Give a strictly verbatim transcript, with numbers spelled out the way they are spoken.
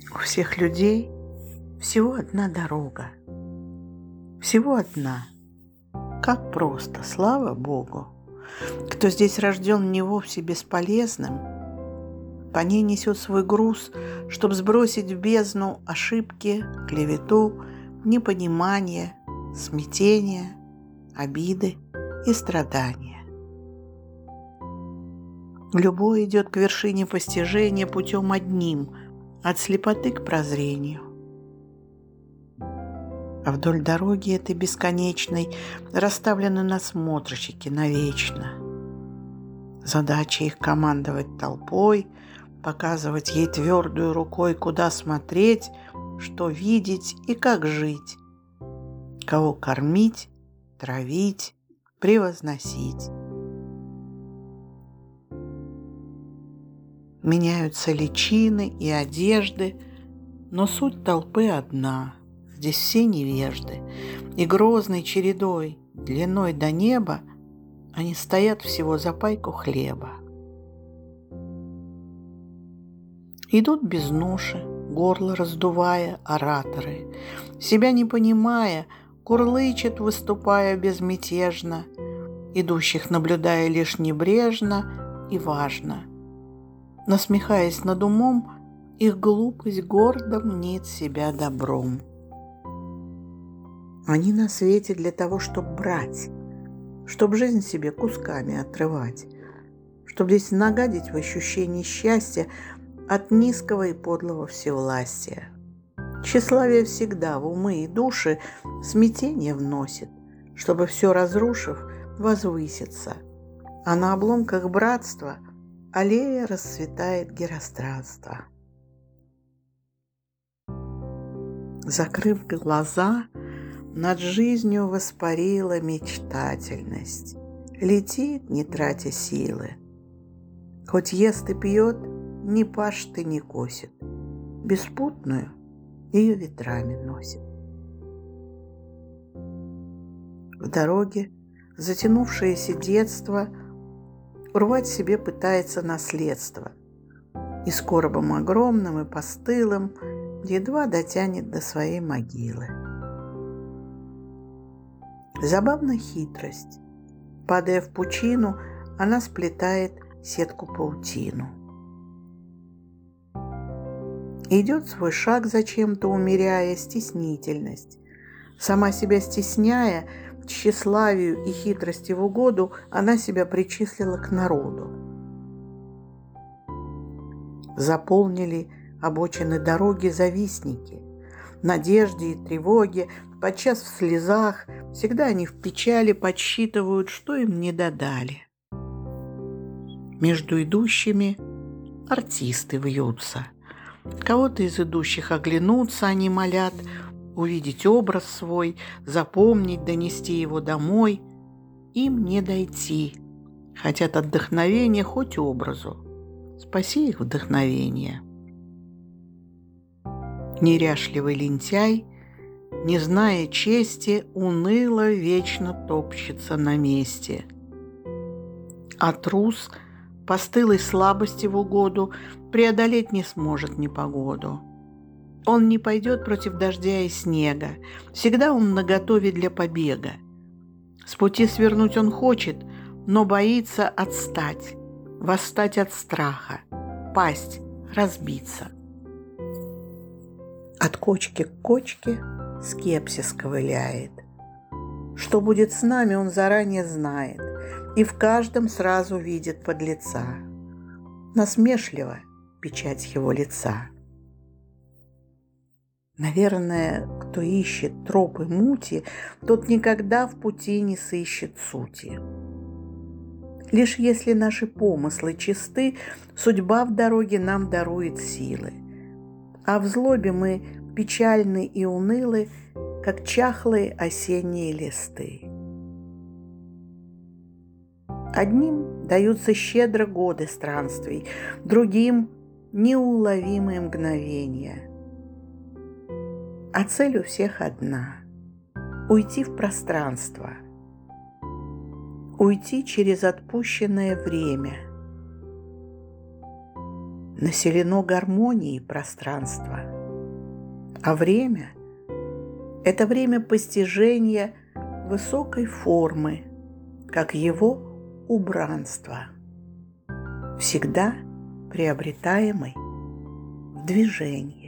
У всех людей всего одна дорога. Всего одна. Как просто, слава Богу. Кто здесь рожден не вовсе бесполезным, по ней несет свой груз, чтобы сбросить в бездну ошибки, клевету, непонимание, смятение, обиды и страдания. Любой идет к вершине постижения путем одним, от слепоты к прозрению. А вдоль дороги этой бесконечной расставлены надсмотрщики навечно. Задача их командовать толпой, показывать ей твердую рукой, куда смотреть, что видеть и как жить, кого кормить, травить, превозносить. Меняются личины и одежды, но суть толпы одна. Здесь все невежды, и грозной чередой, длиной до неба, они стоят всего за пайку хлеба. Идут без ноши, горло раздувая, ораторы, себя не понимая, курлычат, выступая безмятежно, идущих наблюдая лишь небрежно и важно. Насмехаясь над умом, их глупость гордо мнит себя добром. Они на свете для того, чтобы брать, чтобы жизнь себе кусками отрывать, чтобы здесь нагадить в ощущении счастья от низкого и подлого всевластия. Тщеславие всегда в умы и души смятение вносит, чтобы все разрушив, возвыситься, а на обломках братства аллея расцветает геространство. Закрыв глаза, над жизнью воспарила мечтательность. Летит, не тратя силы. Хоть ест и пьет, ни пашет и не косит. Беспутную ее ветрами носит. В дороге затянувшееся детство урвать себе пытается наследство. И с коробом огромным и постылым едва дотянет до своей могилы. Забавна хитрость. Падая в пучину, она сплетает сетку-паутину. Идет свой шаг зачем-то, умеряя стеснительность. Сама себя стесняя, тщеславию и хитрости в угоду, она себя причислила к народу. Заполнили обочины дороги завистники. В надежде и тревоге, подчас в слезах, всегда они в печали подсчитывают, что им не додали. Между идущими артисты вьются. Кого-то из идущих оглянуться они молят, увидеть образ свой, запомнить, донести его домой. Им не дойти. Хотят отдохновения хоть образу. Спаси их вдохновение. Неряшливый лентяй, не зная чести, уныло вечно топчется на месте. А трус постылой слабости в угоду преодолеть не сможет непогоду. Он не пойдет против дождя и снега, всегда он наготове для побега. С пути свернуть он хочет, но боится отстать, восстать от страха, пасть, разбиться. От кочки к кочке скепсис ковыляет. Что будет с нами, он заранее знает, и в каждом сразу видит подлеца. Насмешливо печать его лица. Наверное, кто ищет тропы мути, тот никогда в пути не сыщет сути. Лишь если наши помыслы чисты, судьба в дороге нам дарует силы. А в злобе мы печальны и унылы, как чахлые осенние листы. Одним даются щедро годы странствий, другим – неуловимые мгновения. А цель у всех одна – уйти в пространство, уйти через отпущенное время. Населено гармонией пространство. А время – это время постижения высокой формы, как его убранство, всегда приобретаемый в движении.